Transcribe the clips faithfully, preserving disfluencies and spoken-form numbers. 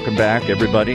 Welcome back, everybody.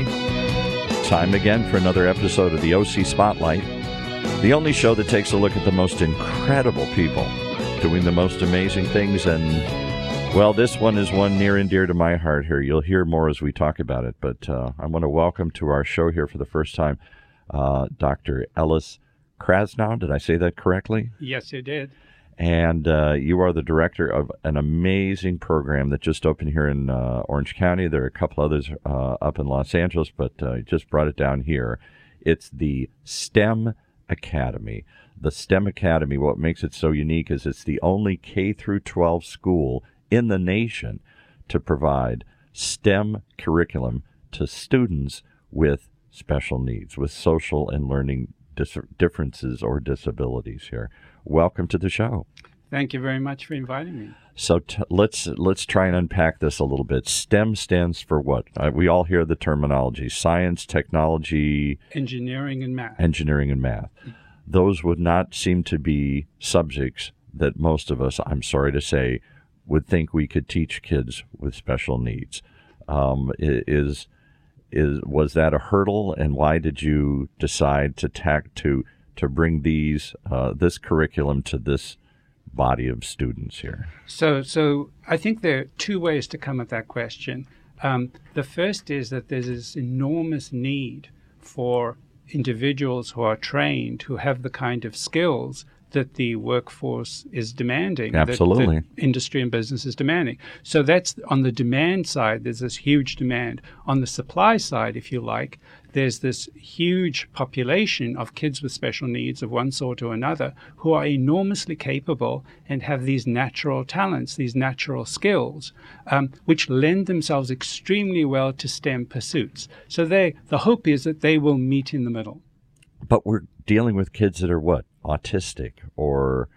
Time again for another episode of the O C Spotlight, the only show that takes a look at the most incredible people doing the most amazing things. And, well, this one is one near and dear to my heart here. You'll hear more as we talk about it. But uh, I want to welcome to our show here for the first time uh, Doctor Ellis Krasnow. Did I say that correctly? Yes, you did. And uh, you are the director of an amazing program that just opened here in uh, Orange County. There are a couple others uh, up in Los Angeles, but uh, you just brought it down here. It's the STEM Academy. The STEM Academy, what makes it so unique is it's the only K through twelve school in the nation to provide STEM curriculum to students with special needs, with social and learning dis- differences or disabilities here. Welcome to the show. Thank you very much for inviting me. So t- let's let's try and unpack this a little bit. STEM stands for what? Uh, we all hear the terminology: science, technology, engineering, and math. Engineering and math. Those would not seem to be subjects that most of us, I'm sorry to say, would think we could teach kids with special needs. Um, is is was that a hurdle, and why did you decide to tack to to bring these uh, this curriculum to this body of students here? So, so I think there are two ways to come at that question. Um, the first is that there's this enormous need for individuals who are trained, who have the kind of skills that the workforce is demanding. Absolutely. That, that industry and business is demanding. So that's on the demand side, there's this huge demand. On the supply side, if you like, there's this huge population of kids with special needs of one sort or another who are enormously capable and have these natural talents, these natural skills, um, which lend themselves extremely well to STEM pursuits. So they, the hope is that they will meet in the middle. But we're dealing with kids that are what? Autistic or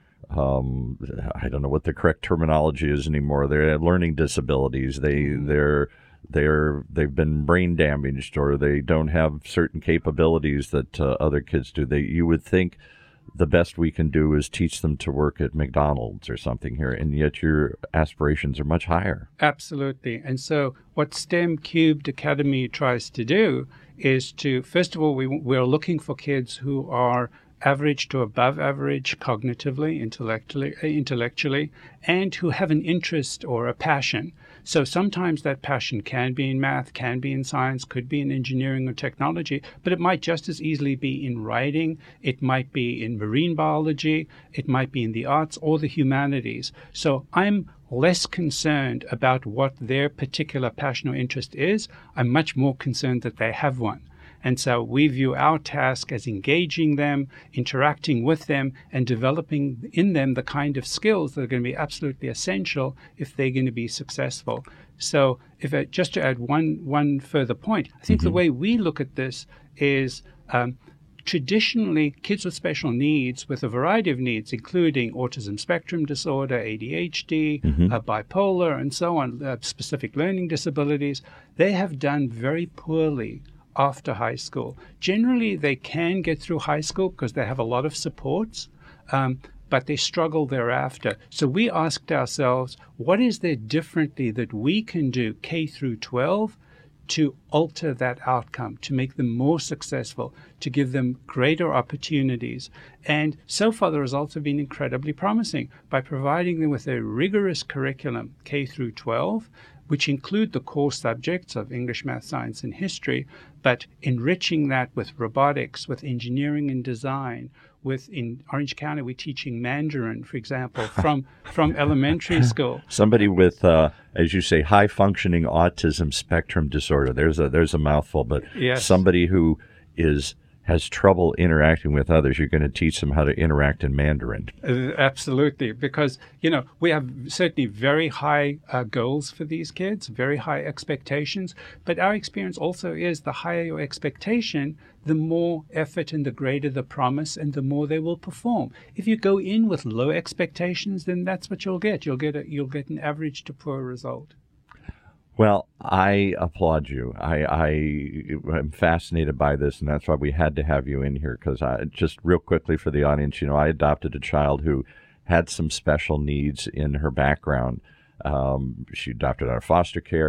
um, I don't know what the correct terminology is anymore. They have learning disabilities. They they're they're they've been brain damaged, or they don't have certain capabilities that uh, other kids do. They you would think the best we can do is teach them to work at McDonald's or something here, and yet your aspirations are much higher. Absolutely. And so what STEM Cubed Academy tries to do is to, first of all, we we're looking for kids who are average to above average cognitively, intellectually, intellectually, and who have an interest or a passion. So sometimes that passion can be in math, can be in science, could be in engineering or technology, but it might just as easily be in writing, it might be in marine biology, it might be in the arts or the humanities. So I'm less concerned about what their particular passion or interest is. I'm much more concerned that they have one. And so we view our task as engaging them, interacting with them, and developing in them the kind of skills that are going to be absolutely essential if they're going to be successful. So if I, just to add one, one further point, I think mm-hmm. the way we look at this is um, traditionally kids with special needs, with a variety of needs, including autism spectrum disorder, A D H D, mm-hmm. uh, bipolar, and so on, uh, specific learning disabilities, they have done very poorly after high school. Generally, they can get through high school because they have a lot of supports, um, but they struggle thereafter. So we asked ourselves, what is there differently that we can do K through twelve to alter that outcome, to make them more successful, to give them greater opportunities? And so far, the results have been incredibly promising by providing them with a rigorous curriculum, K through twelve, which include the core subjects of English, math, science, and history, but enriching that with robotics, with engineering and design, with, in Orange County, we're teaching Mandarin, for example, from, from elementary school. Somebody with, uh, as you say, high-functioning autism spectrum disorder. There's a, there's a mouthful, but yes. Somebody who is has trouble interacting with others, you're going to teach them how to interact in Mandarin. Uh, absolutely, because, you know, we have certainly very high uh, goals for these kids, very high expectations, but our experience also is the higher your expectation, the more effort and the greater the promise and the more they will perform. If you go in with low expectations, then that's what you'll get. You'll get a, you'll get an average to poor result. Well, I applaud you. I, I am fascinated by this, and that's why we had to have you in here, because I just real quickly for the audience, you know, I adopted a child who had some special needs in her background. Um, she adopted out of foster care.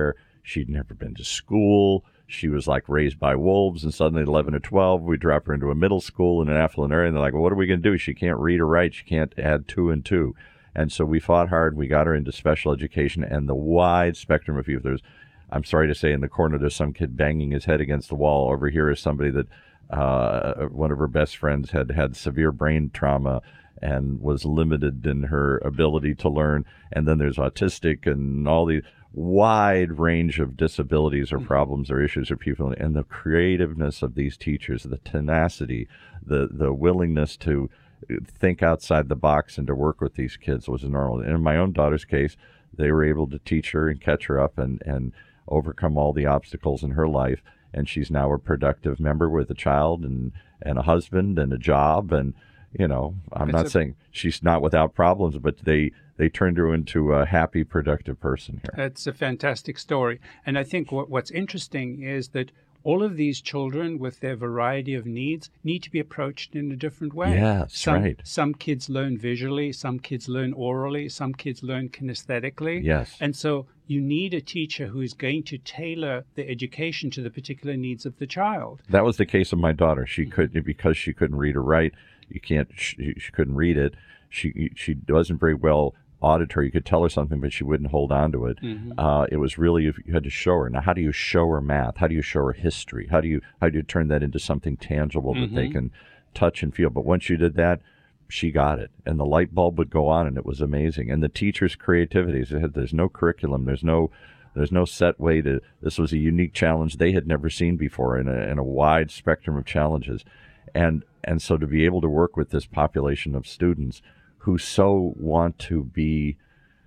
She'd never been to school. She was like raised by wolves, and suddenly at eleven or twelve, we drop her into a middle school in an affluent area, and they're like, well, what are we going to do? She can't read or write. She can't add two and two. And so we fought hard. We got her into special education and the wide spectrum of people. There's, I'm sorry to say, in the corner, there's some kid banging his head against the wall. Over here is somebody that uh, one of her best friends had had severe brain trauma and was limited in her ability to learn. And then there's autistic and all these wide range of disabilities or problems or issues or people, and the creativeness of these teachers, the tenacity, the the willingness to think outside the box and to work with these kids was enormous. And in my own daughter's case, they were able to teach her and catch her up and, and overcome all the obstacles in her life. And she's now a productive member with a child and, and a husband and a job. And, you know, I'm It's not a- saying she's not without problems, but they they turned her into a happy, productive person here. That's a fantastic story. And I think what, what's interesting is that all of these children with their variety of needs need to be approached in a different way. Yes, some, right. Some kids learn visually, some kids learn orally, some kids learn kinesthetically. Yes. And so you need a teacher who is going to tailor the education to the particular needs of the child. That was the case of my daughter. She couldn't, because she couldn't read or write. You can't, she, she couldn't read it. She, she wasn't very well auditory. You could tell her something, but she wouldn't hold on to it. Mm-hmm. Uh, it was really, you had to show her. Now, how do you show her math? How do you show her history? How do you, how do you turn that into something tangible that Mm-hmm. they can touch and feel? But once you did that, she got it. And the light bulb would go on, and it was amazing. And the teacher's creativity, there's no curriculum. There's no, there's no set way to, this was a unique challenge they had never seen before in a, in a wide spectrum of challenges. And, and so to be able to work with this population of students who so want to be,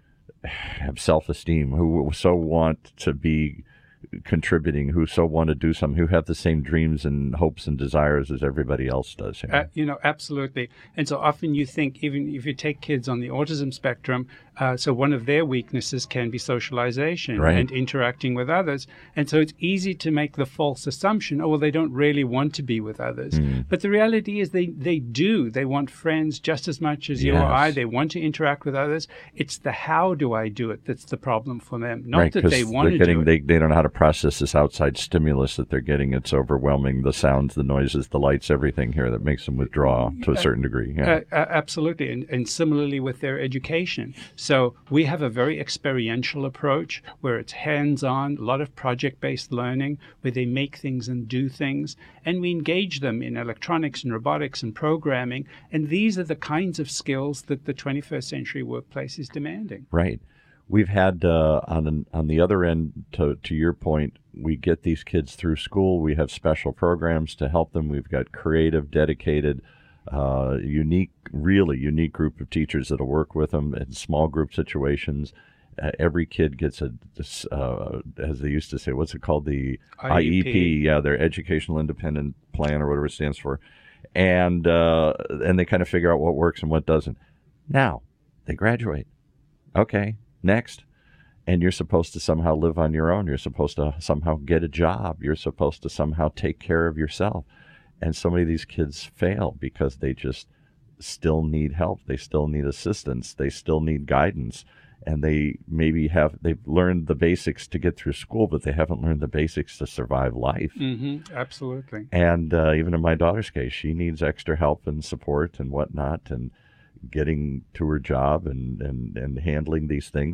have self-esteem, who so want to be contributing, who so want to do something, who have the same dreams and hopes and desires as everybody else does. You know? Uh, you know, absolutely. And so often you think, even if you take kids on the autism spectrum, uh, so one of their weaknesses can be socialization Right. and interacting with others. And so it's easy to make the false assumption, oh, well, they don't really want to be with others. Mm. But the reality is they, they do. They want friends just as much as you or Yes. I. They want to interact with others. It's the how do I do it that's the problem for them, not Right, that 'cause they want they're to getting, do it. They, they don't know how to process this outside stimulus that they're getting. It's overwhelming, the sounds, the noises, the lights, everything here that makes them withdraw to a certain degree. Yeah. Uh, uh, absolutely. And, and similarly with their education. So we have a very experiential approach where it's hands-on, a lot of project-based learning, where they make things and do things. And we engage them in electronics and robotics and programming. And these are the kinds of skills that the twenty-first century workplace is demanding. Right. We've had uh, on the, on the other end, to to your point, we get these kids through school. We have special programs to help them. We've got creative, dedicated, uh, unique, really unique group of teachers that'll work with them in small group situations. Uh, every kid gets a, this, uh, as they used to say, what's it called? The I E P. Yeah, their Educational Independent Plan or whatever it stands for. And uh, and they kind of figure out what works and what doesn't. Now, they graduate. Okay. Next. And you're supposed to somehow live on your own. You're supposed to somehow get a job. You're supposed to somehow take care of yourself. And so many of these kids fail because they just still need help. They still need assistance. They still need guidance. And they maybe have, they've learned the basics to get through school, but they haven't learned the basics to survive life. Mm-hmm. Absolutely. And uh, even in my daughter's case, she needs extra help and support and whatnot, and getting to her job and, and, and handling these things.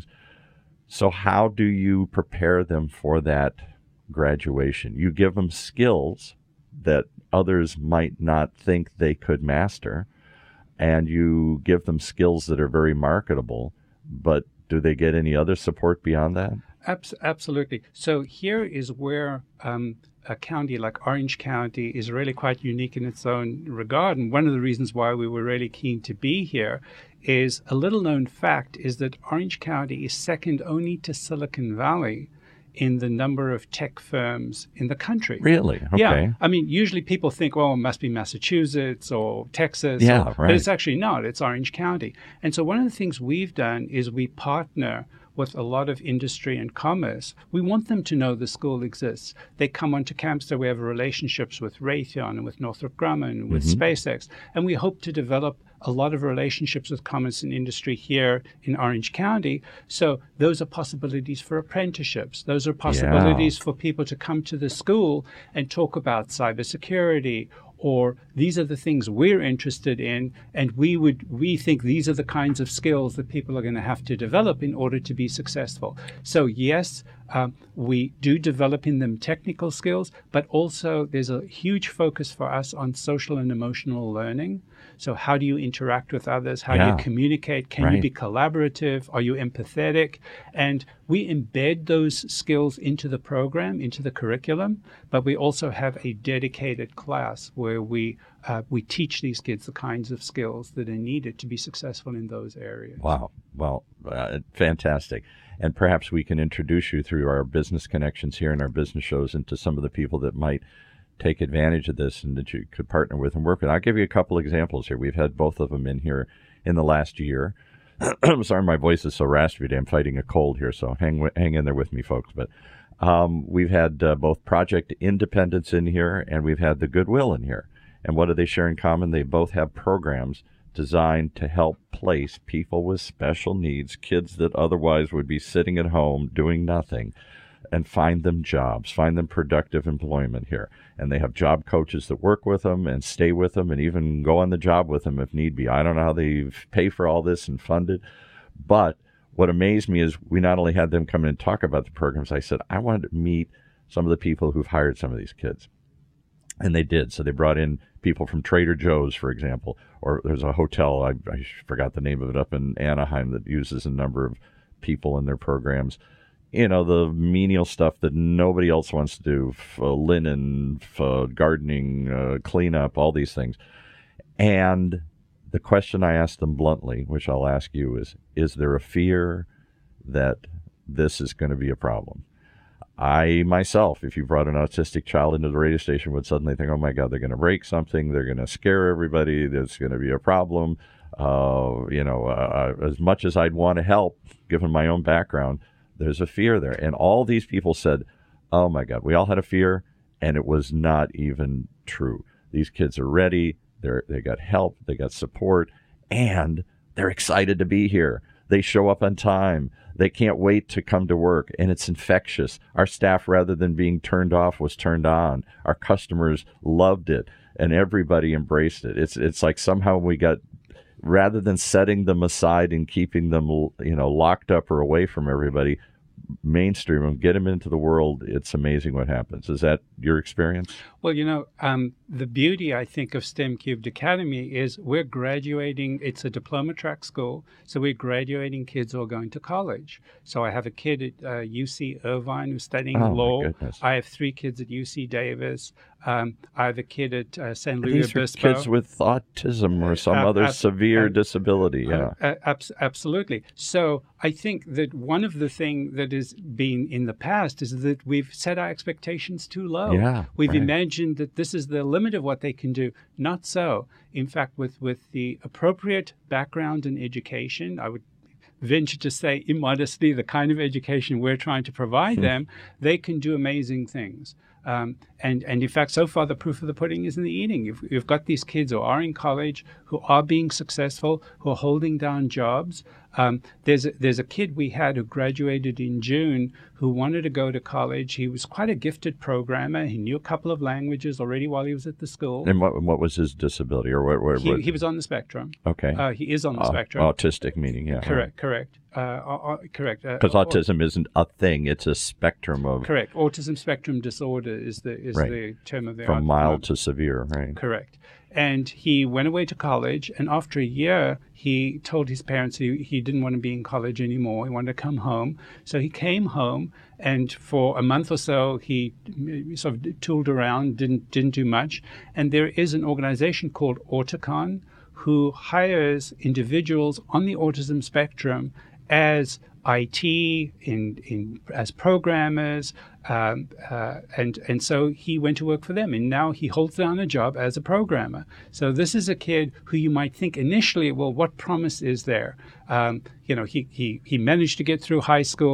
So how do you prepare them for that graduation? You give them skills that others might not think they could master, and you give them skills that are very marketable, but do they get any other support beyond that? Abs- absolutely. So here is where um, a county like Orange County is really quite unique in its own regard. And one of the reasons why we were really keen to be here is a little known fact is that Orange County is second only to Silicon Valley in the number of tech firms in the country. Really? Okay. Yeah. I mean, usually people think, well, it must be Massachusetts or Texas. Yeah, or, right. But it's actually not. It's Orange County. And so one of the things we've done is we partner with a lot of industry and commerce. We want them to know the school exists. They come onto campus, so we have relationships with Raytheon and with Northrop Grumman and with Mm-hmm. SpaceX, and we hope to develop a lot of relationships with commerce and industry here in Orange County. So those are possibilities for apprenticeships. Those are possibilities yeah. for people to come to the school and talk about cybersecurity, or these are the things we're interested in, and we would we think these are the kinds of skills that people are going to have to develop in order to be successful. So yes, um, we do develop in them technical skills, but also there's a huge focus for us on social and emotional learning. So how do you interact with others? How yeah. do you communicate? Can right. you be collaborative? Are you empathetic? And we embed those skills into the program, into the curriculum, but we also have a dedicated class where we uh, we teach these kids the kinds of skills that are needed to be successful in those areas. Wow. Well, uh, fantastic. And perhaps we can introduce you through our business connections here and our business shows into some of the people that might take advantage of this and that you could partner with and work with. I'll give you a couple examples here. We've had both of them in here in the last year. I'm sorry, my voice is so raspy today. I'm fighting a cold here, so hang hang in there with me, folks. But um, we've had uh, both Project Independence in here, and we've had the Goodwill in here. And what do they share in common? They both have programs designed to help place people with special needs, kids that otherwise would be sitting at home doing nothing, and find them jobs, find them productive employment here. And they have job coaches that work with them and stay with them and even go on the job with them if need be. I don't know how they pay for all this and fund it. But what amazed me is we not only had them come in and talk about the programs, I said, I wanted to meet some of the people who've hired some of these kids. And they did. So they brought in people from Trader Joe's, for example, or there's a hotel, I, I forgot the name of it, up in Anaheim that uses a number of people in their programs. You know, the menial stuff that nobody else wants to do, for linen, for gardening, uh, cleanup, all these things. And the question I asked them bluntly, which I'll ask you, is, is there a fear that this is going to be a problem? I, myself, if you brought an autistic child into the radio station, would suddenly think, oh, my God, they're going to break something. They're going to scare everybody. There's going to be a problem. Uh, you know, uh, as much as I'd want to help, given my own background, there's a fear there. And all these people said, oh, my God, we all had a fear, and it was not even true. These kids are ready. They're, they got help. They got support. And they're excited to be here. They show up on time. They can't wait to come to work, and it's infectious. Our staff, rather than being turned off, was turned on. Our customers loved it, and everybody embraced it. It's it's like somehow we got, rather than setting them aside and keeping them, you know, locked up or away from everybody, mainstream them, get them into the world. It's amazing what happens. Is that your experience? Well, you know, um, the beauty, I think, of STEM Cubed Academy is we're graduating. It's a diploma track school, so we're graduating kids who are going to college. So I have a kid at uh, U C Irvine who's studying oh, law. My goodness. I have three kids at U C Davis. Um, I have a kid at uh, San Luis These Obispo. Are kids with autism or some uh, other uh, severe uh, disability. Yeah, uh, uh, absolutely. So I think that one of the things that has been in the past is that we've set our expectations too low. Yeah, we've right. imagined that this is the limit of what they can do. Not so. In fact, with, with the appropriate background and education, I would venture to say immodestly, the kind of education we're trying to provide them, they can do amazing things. Um, and, and in fact, so far, the proof of the pudding is in the eating. You've, you've got these kids who are in college, who are being successful, who are holding down jobs. Um, there's, a, there's a kid we had who graduated in June who wanted to go to college. He was quite a gifted programmer. He knew a couple of languages already while he was at the school. And what what was his disability? Or what? what, he, what? he was on the spectrum. Okay. Uh, he is on the uh, spectrum. Autistic meaning, yeah. Correct, correct. Uh, uh, correct. Because uh, autism isn't a thing; it's a spectrum of. Correct. Autism spectrum disorder is the is right. the term of the from art. mild to severe, right? Correct. And he went away to college, and after a year, he told his parents he, he didn't want to be in college anymore. He wanted to come home. So he came home, and for a month or so, he sort of tooled around, didn't didn't do much. And there is an organization called Auticon who hires individuals on the autism spectrum as I T, in, in as programmers, um, uh, and and so he went to work for them, and now he holds down a job as a programmer. So this is a kid who you might think initially, well, what promise is there? Um, you know, he, he he managed to get through high school.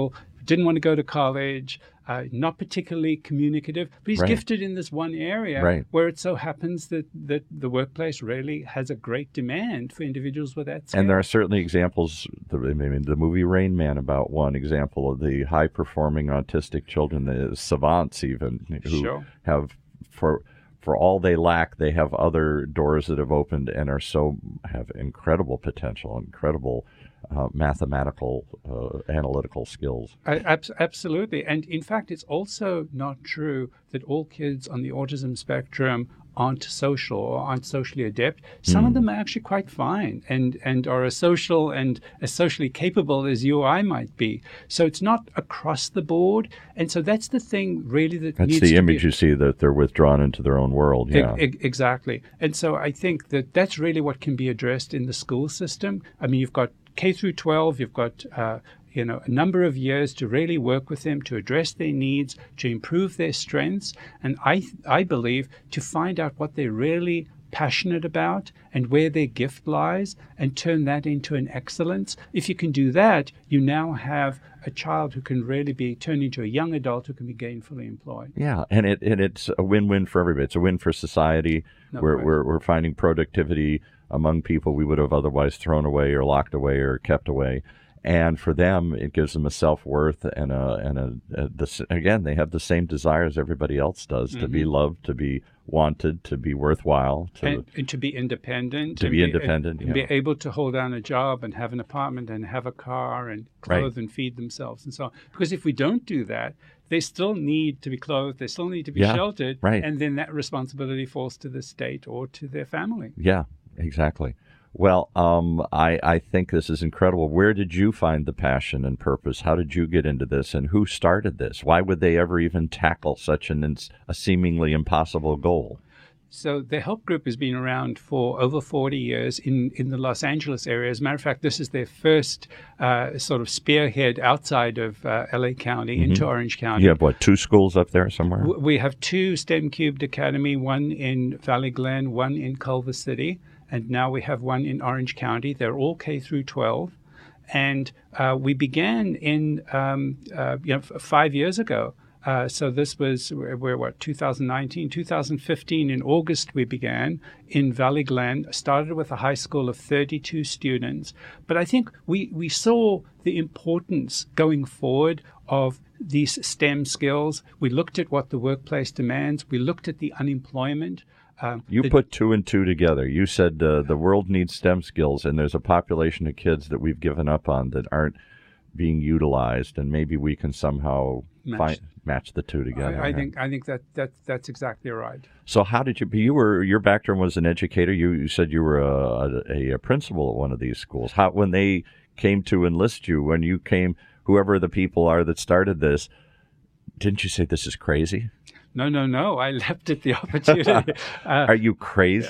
didn't want to go to college, uh, not particularly communicative, but he's Right. gifted in this one area Right. where it so happens that, that the workplace really has a great demand for individuals with that skill. And there are certainly examples, the, I mean, the movie Rain Man about one example of the high-performing autistic children, the savants even, who Sure. have, for for all they lack, they have other doors that have opened and are so, have incredible potential, incredible uh, mathematical, uh, analytical skills. I, abs- absolutely. And in fact, it's also not true that all kids on the autism spectrum aren't social or aren't socially adept. Some Mm. of them are actually quite fine and, and are as social and as socially capable as you or I might be. So it's not across the board. And so that's the thing really that That's needs the to image be, you see, that they're withdrawn into their own world. Yeah. E- e- exactly. And so I think that that's really what can be addressed in the school system. I mean, you've got K through twelve, you've got uh, you know, a number of years to really work with them, to address their needs, to improve their strengths, and I I believe to find out what they're really passionate about and where their gift lies and turn that into an excellence. If you can do that, you now have a child who can really be turned into a young adult who can be gainfully employed. Yeah, and it and it's a win-win for everybody. It's a win for society. No we're, question. we're we're finding productivity among people we would have otherwise thrown away or locked away or kept away. And for them, it gives them a self-worth and a and a, a the, again, they have the same desires everybody else does, mm-hmm. to be loved, to be wanted, to be worthwhile, to and, and to be independent, to and be independent, and, and yeah. be able to hold down a job and have an apartment and have a car and clothe Right. and feed themselves and so on. Because if we don't do that, they still need to be clothed, they still need to be Yeah, sheltered, right. and then that responsibility falls to the state or to their family. Yeah, exactly. Well, um, I, I think this is incredible. Where did you find the passion and purpose? How did you get into this, and who started this? Why would they ever even tackle such an ins- a seemingly impossible goal? So the Help Group has been around for over forty years in, in the Los Angeles area. As a matter of fact, this is their first uh, sort of spearhead outside of uh, L A County Mm-hmm. into Orange County. You have, what, two schools up there somewhere? W- We have two STEM Cubed Academy, one in Valley Glen, one in Culver City, and now we have one in Orange County. They're all K through twelve. And uh, we began in, um, uh, you know, f- five years ago. Uh, so this was, we're, we're what, two thousand nineteen, two thousand fifteen, in August we began in Valley Glen, started with a high school of thirty-two students. But I think we, we saw the importance going forward of these STEM skills. We looked at what the workplace demands. We looked at the unemployment. Um, You the, put two and two together. You said uh, the world needs STEM skills, and there's a population of kids that we've given up on that aren't being utilized, and maybe we can somehow Match. find, match the two together. I, I yeah. think I think that, that that's exactly right. So how did you? You were your background was an educator. You, you said you were a, a, a principal at one of these schools. How when they came to enlist you, when you came, whoever the people are that started this, didn't you say this is crazy? No, no, no. I leapt at the opportunity. Uh, Are you crazy?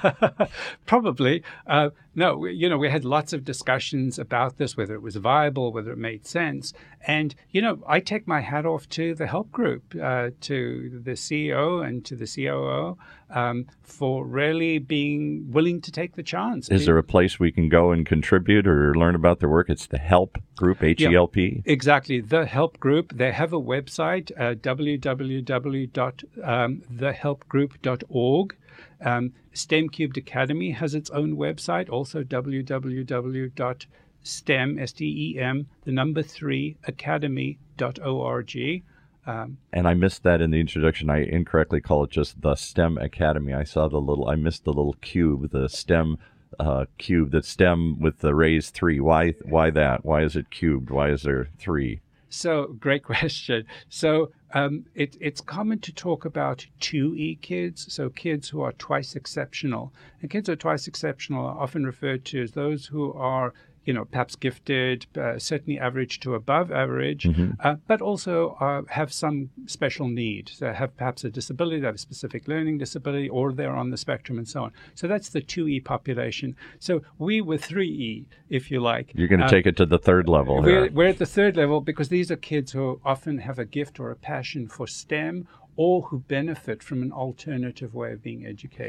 Probably. Uh, no, we, you know, we had lots of discussions about this, whether it was viable, whether it made sense. And, you know, I take my hat off to the Help Group, uh, to the C E O and to the C O O um, for really being willing to take the chance. Is there a place we can go and contribute or learn about their work? It's the Help Group, H E L P? Yeah, exactly. The Help Group. They have a website, uh, w w w dot the help group dot org. Um, STEM Cubed Academy has its own website, also w w w dot stem, S T E M, the number three, academy dot org. Um, And I missed that in the introduction. I incorrectly call it just the STEM Academy. I saw the little, I missed the little cube, the STEM uh, cube, the STEM with the raised three. Why, why that? Why is it cubed? Why is there three? So, great question. So, um, it, it's common to talk about two E kids, so kids who are twice exceptional. And kids who are twice exceptional are often referred to as those who are, you know, perhaps gifted, uh, certainly average to above average, Mm-hmm. uh, but also uh, have some special need. So have perhaps a disability, they have a specific learning disability, or they're on the spectrum and so on. So that's the two E population. So we were three E, if you like. You're going to Uh, take it to the third level we're, here. we're at the third level because these are kids who often have a gift or a passion for STEM or who benefit from an alternative way of being educated.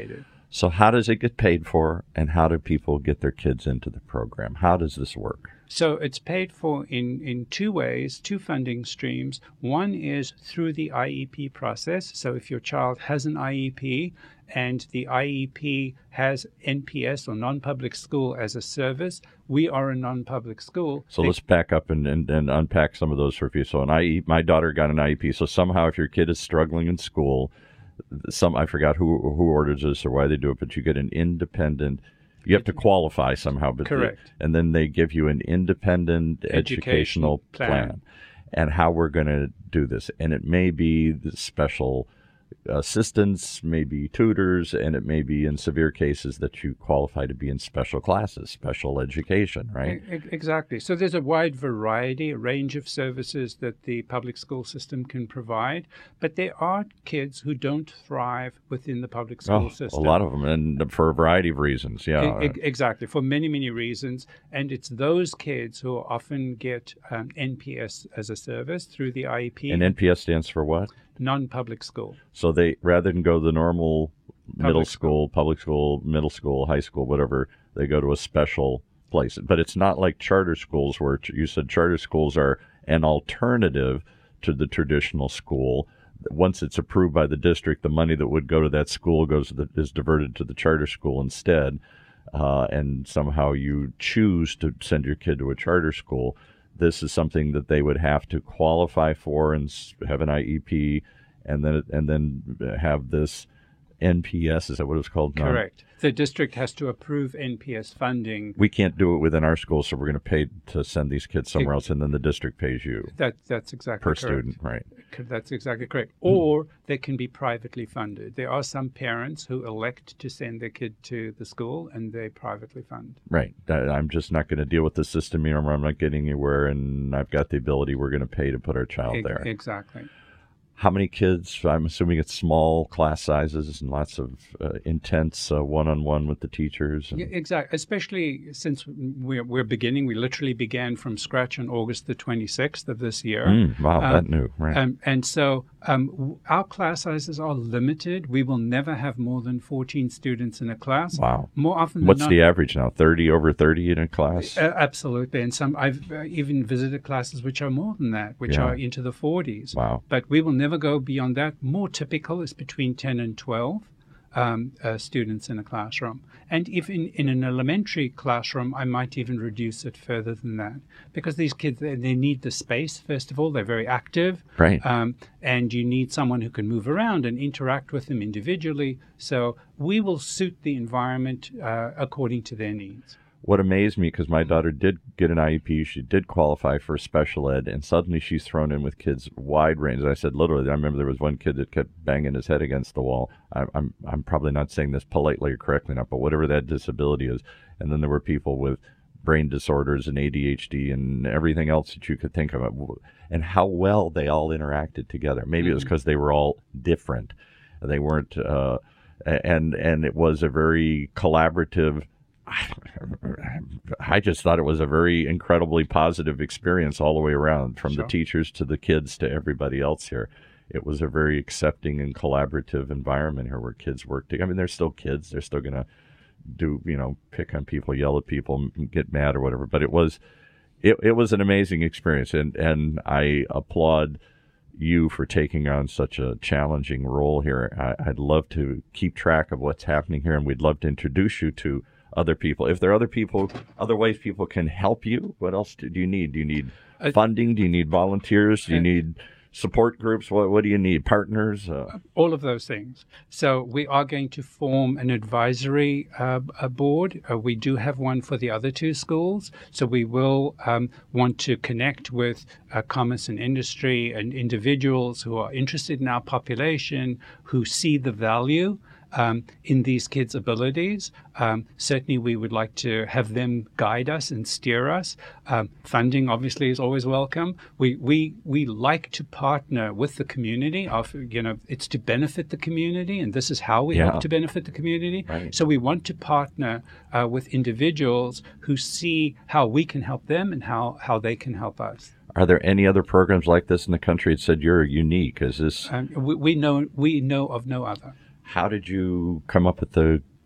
So how does it get paid for, and how do people get their kids into the program? How does this work? So it's paid for in, in two ways, two funding streams. One is through the I E P process. So if your child has an I E P and the I E P has N P S or non-public school as a service, we are a non-public school. So they, let's back up and, and, and unpack some of those for you. So an I E P, my daughter got an I E P. So somehow if your kid is struggling in school, some I forgot who who orders this or why they do it, but you get an independent. You have to qualify somehow, but correct. The, and then they give you an independent educational, educational plan. plan, and how we're going to do this. And it may be the special assistants, maybe tutors, and it may be in severe cases that you qualify to be in special classes, special education, right? Exactly. So there's a wide variety, a range of services that the public school system can provide, but there are kids who don't thrive within the public school oh, system. A lot of them, and for a variety of reasons, yeah. E- exactly, for many, many reasons. And it's those kids who often get um, N P S as a service through the I E P. And N P S stands for what? Non-public school. So they, rather than go to the normal public middle school, school, public school, middle school, high school, whatever, they go to a special place. But it's not like charter schools where you said charter schools are an alternative to the traditional school. Once it's approved by the district, the money that would go to that school goes to the, is diverted to the charter school instead. Uh, and somehow you choose to send your kid to a charter school. This is something that they would have to qualify for and have an I E P, and then and then have this N P S. Is that what it's called? Correct. The district has to approve N P S funding. We can't do it within our school, so we're going to pay to send these kids somewhere it, else, and then the district pays you. That that's exactly per correct. student, right? That's exactly correct. Or they can be privately funded. There are some parents who elect to send their kid to the school, and they privately fund. Right. I'm just not going to deal with the system anymore. I'm not getting anywhere, and I've got the ability. We're going to pay to put our child e- there. Exactly. How many kids? I'm assuming it's small class sizes and lots of uh, intense uh, one-on-one with the teachers. And... Yeah, exactly. Especially since we're, we're beginning, we literally began from scratch on August the twenty-sixth of this year. Mm, wow, um, that new, right? Um, and so um, our class sizes are limited. We will never have more than fourteen students in a class. Wow. More often than What's not, the average now? thirty over thirty in a class? Uh, absolutely. And some I've uh, even visited classes which are more than that, which yeah. are into the forties. Wow. But we will never go beyond that. More typical is between ten and twelve um, uh, students in a classroom. And if in, in an elementary classroom, I might even reduce it further than that. Because these kids, they, they need the space, first of all. They're very active. Right. Um, and you need someone who can move around and interact with them individually. So we will suit the environment uh, according to their needs. What amazed me, because my daughter did get an I E P, she did qualify for special ed, and suddenly she's thrown in with kids wide range. I said, literally, I remember there was one kid that kept banging his head against the wall. I, I'm I'm probably not saying this politely or correctly enough, but whatever that disability is. And then there were people with brain disorders and A D H D and everything else that you could think of, and how well they all interacted together. Maybe mm-hmm. it was because they were all different. They weren't, uh, and and it was a very collaborative. I just thought it was a very incredibly positive experience all the way around, from sure. the teachers to the kids to everybody else here. It was a very accepting and collaborative environment here where kids work together. I mean, they're still kids. They're still going to do, you know, pick on people, yell at people, get mad or whatever. But it was, it, it was an amazing experience. And, and I applaud you for taking on such a challenging role here. I, I'd love to keep track of what's happening here, and we'd love to introduce you to other people. If there are other people, other ways people can help you, what else do you need? Do you need funding? Do you need volunteers? Do you need support groups? What, what do you need? Partners? Uh, All of those things. So we are going to form an advisory uh, a board. Uh, we do have one for the other two schools. So we will um, want to connect with uh, commerce and industry and individuals who are interested in our population, who see the value Um, in these kids' abilities. Um, certainly, we would like to have them guide us and steer us. Um, funding, obviously, is always welcome. We we we like to partner with the community. Of you know, it's to benefit the community, and this is how we yeah. help to benefit the community. Right. So we want to partner uh, with individuals who see how we can help them and how how they can help us. Are there any other programs like this in the country? It said you're unique. Is this? Um, we, we know we know of no other. How did you come up with the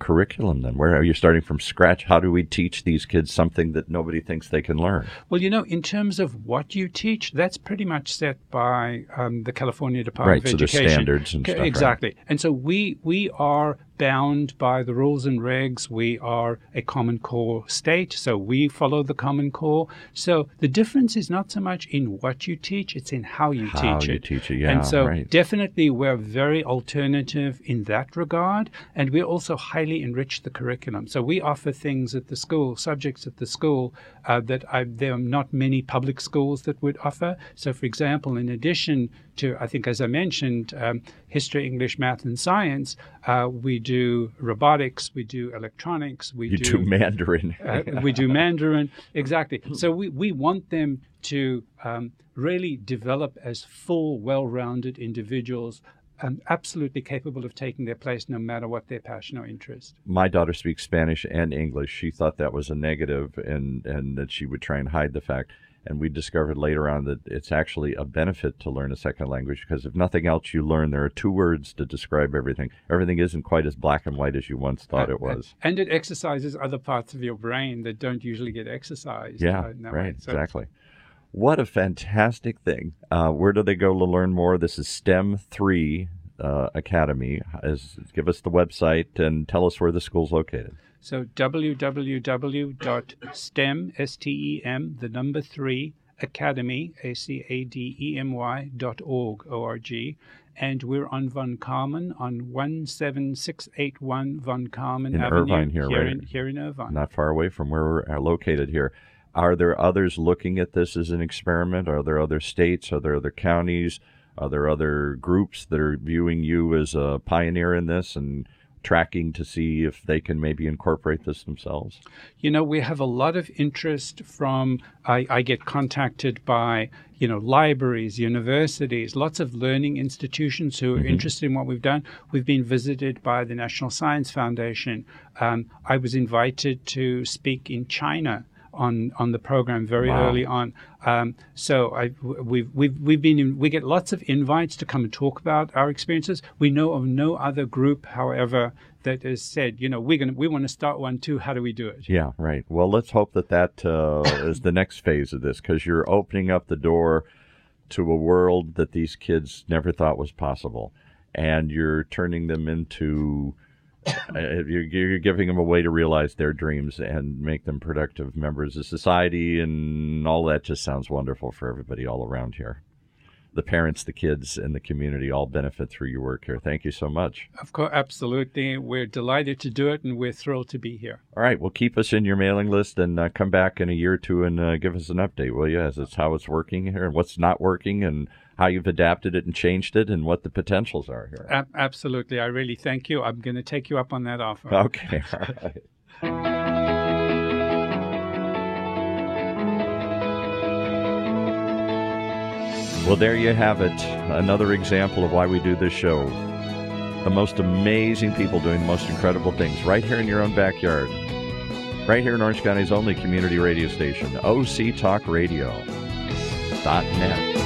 curriculum then? Where are you starting from scratch? How do we teach these kids something that nobody thinks they can learn? Well, you know, in terms of what you teach, that's pretty much set by um, the California Department right, of so Education. Right, so there's standards and stuff. Exactly. Right? And so we we are bound by the rules and regs. We are a Common Core state, so we follow the Common Core. So the difference is not so much in what you teach, it's in how you how teach you it. teach it, yeah, and so right. definitely we're very alternative in that regard, and we also highly enrich the curriculum. So we offer things at the school, subjects at the school, uh, that I, there are not many public schools that would offer. So, for example, in addition to, I think, as I mentioned, um, history, English, math, and science, uh, we do robotics, we do electronics, we you do, do Mandarin. uh, we do Mandarin, exactly. So we, we want them to um, really develop as full, well-rounded individuals, um, absolutely capable of taking their place no matter what their passion or interest. My daughter speaks Spanish and English. She thought that was a negative and, and that she would try and hide the fact. And we discovered later on that it's actually a benefit to learn a second language because if nothing else you learn, there are two words to describe everything. Everything isn't quite as black and white as you once thought uh, it was. And it exercises other parts of your brain that don't usually get exercised. Yeah, uh, no right, so exactly. What a fantastic thing. Uh, where do they go to learn more? This is STEM three uh, Academy. As, give us the website and tell us where the school's located. So w w w dot stem, S T E M, the number three, academy, A C A D E M Y, dot org, O R G. And we're on Von Carmen on one seven six eight one Von Carmen in Avenue. Irvine here, here right? In, here in Irvine. Not far away from where we're located here. Are there others looking at this as an experiment? Are there other states? Are there other counties? Are there other groups that are viewing you as a pioneer in this and tracking to see if they can maybe incorporate this themselves? You know, we have a lot of interest from, I, I get contacted by, you know, libraries, universities, lots of learning institutions who are mm-hmm. interested in what we've done. We've been visited by the National Science Foundation. Um, I was invited to speak in China on on the program very wow. early on. Um, so I, we've we've we've been in, we get lots of invites to come and talk about our experiences. We know of no other group, however, that has said, you know, we're gonna we want to start one too. How do we do it? Yeah, right. Well, let's hope that that uh, is the next phase of this, because you're opening up the door to a world that these kids never thought was possible, and you're turning them into. Uh, you're, you're giving them a way to realize their dreams and make them productive members of society, and all that just sounds wonderful for everybody all around here. The parents, the kids, and the community all benefit through your work here. Thank you so much. Of course, absolutely. We're delighted to do it, and we're thrilled to be here. All right. Well, keep us in your mailing list and uh, come back in a year or two and uh, give us an update, will you, as it's how it's working here and what's not working and how you've adapted it and changed it and what the potentials are here. A- absolutely. I really thank you. I'm going to take you up on that offer. Okay. All right. Well, there you have it. Another example of why we do this show. The most amazing people doing the most incredible things right here in your own backyard. Right here in Orange County's only community radio station, O C Talk Radio dot net.